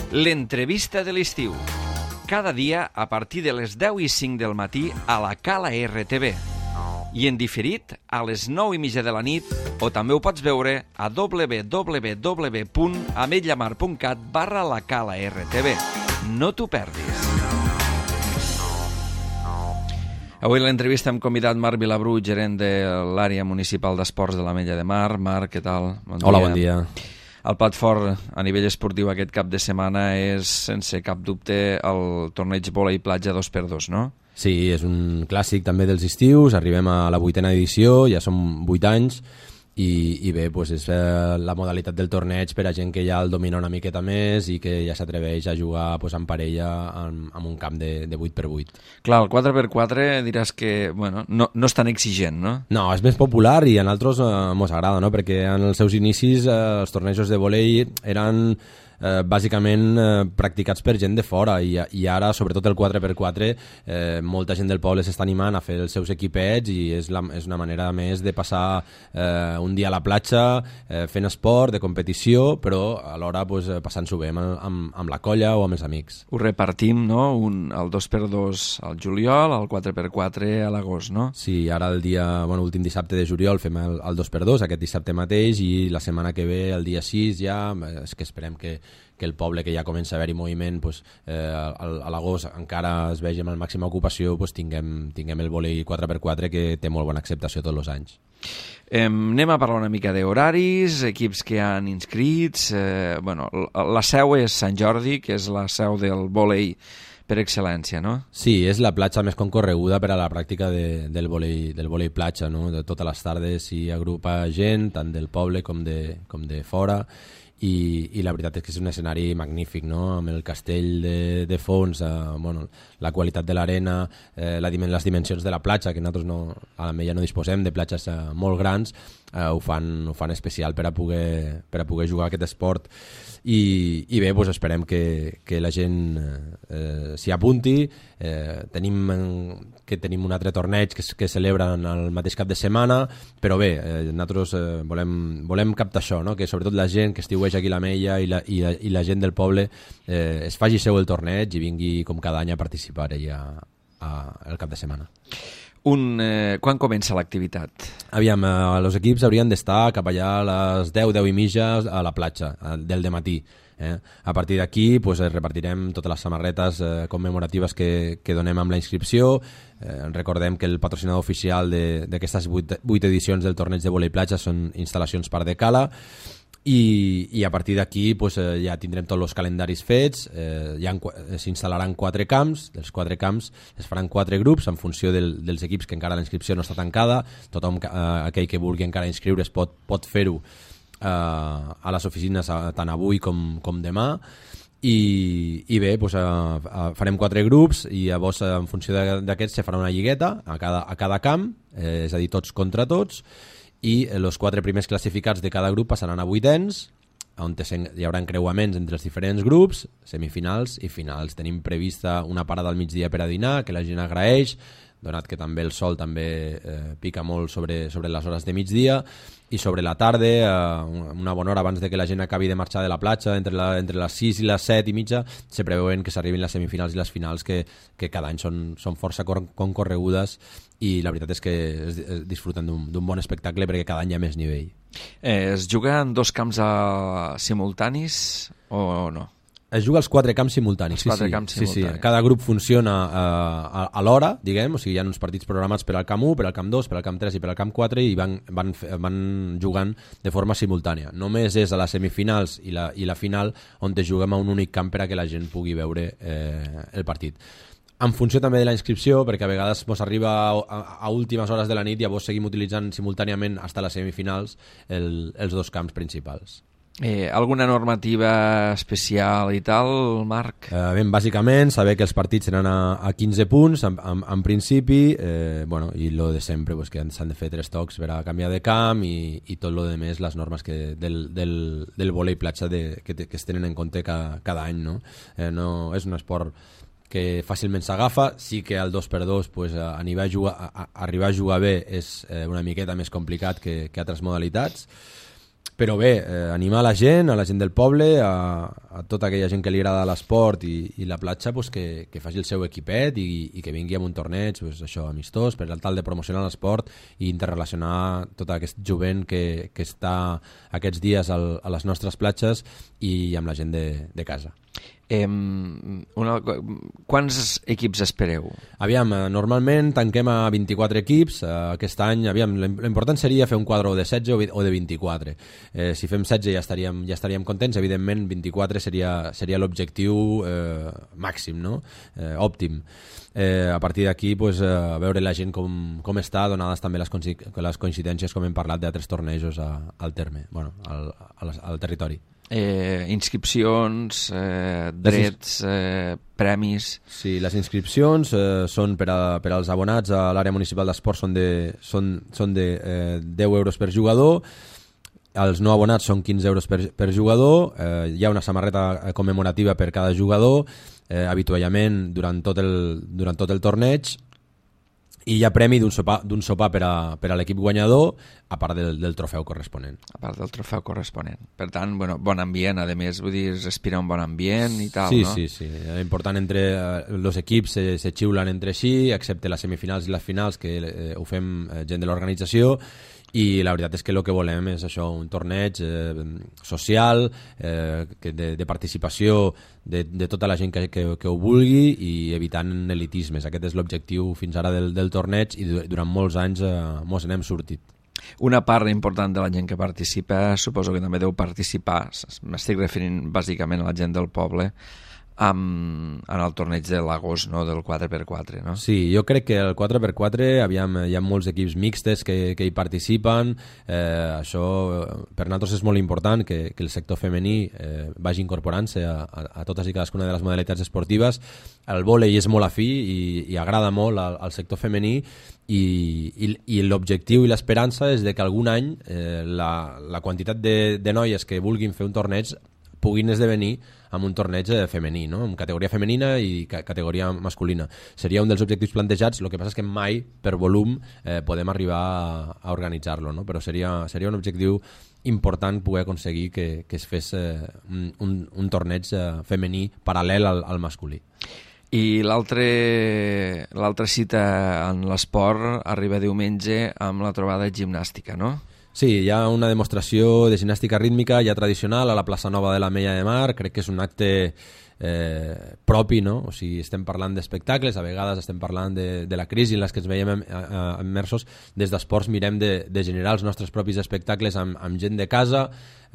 L'entrevista de l'estiu. Cada dia a partir de les 10:05 del matí a la Cala RTV. I en diferit a les 9:30 de la nit, o també ho pots veure a www.ametlllamar.cat/la Cala RTV. No t'ho perdis. Avui a l'entrevista hem convidat Marc Vilabru, gerent de l'àrea municipal d'esports de l'Ametlla de Mar. Marc, què tal? Bon dia. Hola, bon dia. El plat fort a nivell esportiu aquest cap de setmana és, sense cap dubte, el torneig vòlei platja 2x2, no? Sí, és un clàssic també dels estius, arribem a la 8ª edició, ja som 8 anys, i bé, doncs és la modalitat del torneig per a gent que ja el domina una miqueta més i que ja s'atreveix a jugar en parella en un camp de 8x8. Clar, el 4x4 diràs que no és tan exigent, no? No, és més popular i a nosaltres ens agrada, no? Perquè en els seus inicis els tornejos de vòlei eren bàsicament practicats per gent de fora i ara, sobretot el 4x4, molta gent del poble s'està animant a fer els seus equipets i és una manera més de passar un dia a la platja fent esport, de competició, però alhora passant-s'ho bé amb la colla o amb els amics. Ho repartim, no? El 2x2 al juliol, el 4x4 a l'agost, no? Sí, ara l'últim dissabte de juliol fem el 2x2, aquest dissabte mateix, i la setmana que ve, el dia 6 ja, és que esperem que el poble, que ja comença a haver-hi moviment, a l'agost encara es vegi amb la màxima ocupació, tinguem el vòlei 4x4 que té molt bona acceptació tots els anys. Anem a parlar una mica d'horaris, equips que han inscrits. La seu és Sant Jordi, que és la seu del vòlei per excel·lència, no? Sí, és la platja més concorreguda per a la pràctica del vòlei platja, no? De totes les tardes s'hi agrupa gent, tant del poble com de fora, i la veritat és que és un escenari magnífic, no? Amb el castell de fons, la qualitat de l'arena, les dimensions de la platja, que nosaltres a l'Ametlla no disposem de platges molt grans, ho fan especial per a poder jugar aquest esport, i bé, esperem que la gent s'hi apunti. Tenim un altre torneig que celebren el mateix cap de setmana, però bé, nosaltres volem captar això, no? Que sobretot la gent que estiueix aquí a l'Ametlla i la gent del poble es faci seu el torneig i vingui com cada any a participar allà el cap de setmana. Quan comença l'activitat? Aviam, els equips haurien d'estar cap allà a les 10:30 a la platja, del dematí. A partir d'aquí repartirem totes les samarretes commemoratives que donem amb la inscripció. Recordem que el patrocinador oficial d'aquestes 8 edicions del torneig de vòlei platja són instal·lacions Parc de Cala, i a partir d'aquí ja tindrem tots els calendaris fets. S'instal·laran 4 camps. Dels 4 camps es faran 4 grups en funció dels equips, que encara la inscripció no està tancada. Tothom, aquell que vulgui encara inscriure's, pot fer-ho a les oficines tant avui com demà. I bé, farem 4 grups i llavors en funció d'aquests se farà una lligueta a cada camp, és a dir, tots contra tots, i els 4 primers classificats de cada grup passaran a vuitens, on hi haurà encreuaments entre els diferents grups, semifinals i finals. Tenim prevista una parada al migdia per a dinar, que la gent agraeix, donat que també el sol també pica molt sobre les hores de migdia, i sobre la tarda, una bona hora abans de que la gent acabi de marxar de la platja, entre les 6 i les 7:30, se preveuen que s'arribin les semifinals i les finals, que cada any són força concorregudes, i la veritat és que es disfruten d'un bon espectacle perquè cada any hi ha més nivell. Es juga en 2 camps simultanis o no? Es juga als 4 camps simultanis. Sí. Cada grup funciona a l'hora, diguem, o sigui, hi ha uns partits programats per al camp 1, per al camp 2, per al camp 3 i per al camp 4, i van jugant de forma simultània. Només és a les semifinals i la final on juguem a un únic camp per a que la gent pugui veure el partit. En funció també de la inscripció, perquè a vegades ens arriba a últimes hores de la nit i llavors seguim utilitzant simultàniament fins a les semifinals els 2 camps principals. Alguna normativa especial i tal, Marc? Bàsicament, saber que els partits seran a 15 punts, en principi, i lo de sempre, que s'han de fer 3 tocs per a canviar de camp i tot lo de més, les normes del vòlei platja que es tenen en compte cada any, no? No és un esport que fàcilment s'agafa. Sí que el 2x2 arribar a jugar bé és una miqueta més complicat que altres modalitats, Però bé, animar la gent del poble, a tota aquella gent que li agrada l'esport i la platja, pues, que faci el seu equipet i que vingui amb un torneig, pues, això, amistós, per tal de promocionar l'esport i interrelacionar tot aquest jovent que està aquests dies a les nostres platges i amb la gent de casa. Quants equips espereu? Aviam, normalment tanquem a 24 equips. Aquest any, l'important seria fer un quadre de 16 o de 24. Si fem 16 ja estaríem contents. Evidentment 24 seria l'objectiu màxim, no? Òptim. A partir d'aquí, pues, veure la gent com està, donades també les coincidències, com hem parlat, d'altres tornejos al terme, bueno, al territori. Inscripcions, drets, premis... Sí, les inscripcions són per als abonats a l'àrea municipal d'esport són de 10 euros per jugador. Els no abonats són 15 euros per jugador. Hi ha una samarreta commemorativa per cada jugador, avituallament durant tot el torneig, i hi ha premi d'un sopar per a l'equip guanyador, a part del trofeu corresponent. A part del trofeu corresponent. Per tant, bon ambient, a més, vull dir, respira un bon ambient i tal, sí, no? Sí. L'important entre els equips se xiulen entre si, excepte les semifinals i les finals, que ho fem gent de l'organització, i la veritat és que el que volem és això, un torneig social, de participació de tota la gent que ho vulgui i evitant elitismes. Aquest és l'objectiu fins ara del torneig i durant molts anys mos n'hem sortit. Una part important de la gent que participa, suposo que també deu participar, m'estic referint bàsicament a la gent del poble, en el torneig de l'agost, no? Del 4x4, no? Sí, jo crec que el 4x4 hi ha molts equips mixtes que hi participen. Això per nosaltres és molt important que el sector femení vagi incorporant-se a totes i cadascuna de les modalitats esportives. El vòlei és molt afí i agrada molt al sector femení, i l'objectiu i l'esperança és de que algun any la quantitat de noies que vulguin fer un torneig puguin esdevenir amb un torneig femení, no? Amb categoria femenina i categoria masculina. Seria un dels objectius plantejats, el que passa és que mai per volum podem arribar a organitzar-lo, no? Però seria un objectiu important poder aconseguir que es fes un torneig femení paral·lel al masculí. I l'altra cita en l'esport arriba diumenge amb la trobada gimnàstica, no? Sí, hi ha una demostració de gimnàstica rítmica ja tradicional a la plaça Nova de l'Ametlla de Mar. Crec que és un acte propi, no? O sigui, estem parlant d'espectacles, a vegades estem parlant de la crisi en les que ens veiem immersos. Des d'esports mirem de generar els nostres propis espectacles amb gent de casa,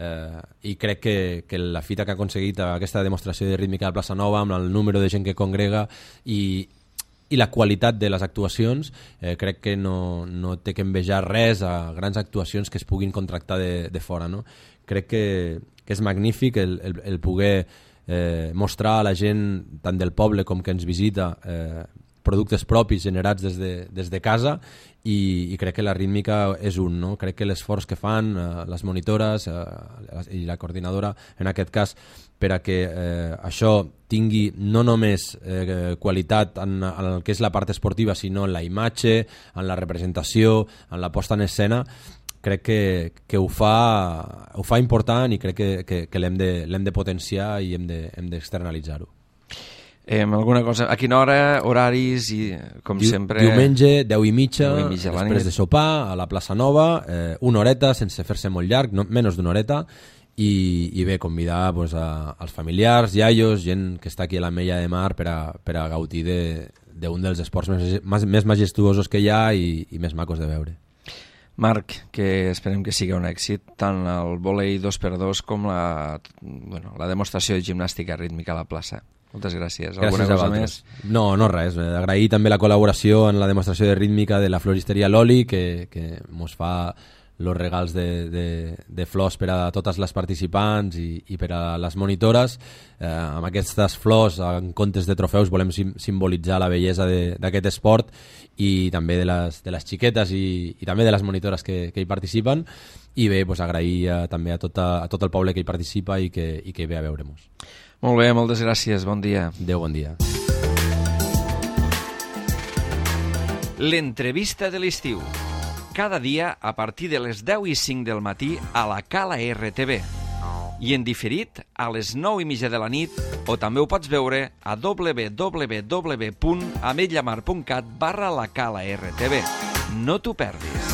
i crec que la fita que ha aconseguit aquesta demostració de rítmica a la plaça Nova, amb el número de gent que congrega i la qualitat de les actuacions, crec que no té que envejar res a grans actuacions que es puguin contractar de fora, no? Crec que és magnífic el poder mostrar a la gent, tant del poble com que ens visita, productes propis generats des de casa, i crec que la rítmica és no? Crec que l'esforç que fan les monitores i la coordinadora, en aquest cas, per a que això tingui no només qualitat en el que és la part esportiva, sinó en la imatge, en la representació, en la posta en escena, crec que ho fa important, i crec que l'hem de potenciar i hem d'externalitzar-ho. Alguna cosa, a quina hora, horaris i com sempre... Diumenge, 10:30, després de sopar, a la plaça Nova, una horeta, sense fer-se molt llarg, menys d'una horeta, i bé, convidar pues, als familiars, iaios, gent que està aquí a l'Ametlla de Mar per a gaudir d'un dels esports més majestuosos que hi ha i més macos de veure. Marc, que esperem que sigui un èxit, tant el vòlei 2x2 com la demostració de gimnàstica rítmica a la plaça. Moltes gràcies. Alguna cosa més? No, res. Agrair també la col·laboració en la demostració de rítmica de la floristeria Loli, que mos fa els regals de flors per a totes les participants i per a les monitores. Amb aquestes flors, en comptes de trofeus, volem simbolitzar la bellesa d'aquest esport, i també de les xiquetes i també de les monitores que hi participen. I bé, pues, agrair també a tot el poble que hi participa i que ve a veure-nos. Molt bé, moltes gràcies, bon dia. Adéu, bon dia. L'entrevista de l'estiu. cada dia a partir de les 10 i 5 del matí a la Cala RTV. I en diferit a les 9 i mitja de la nit, o també ho pots veure a www.ametlllamar.cat/la Cala RTV. No t'ho perdis.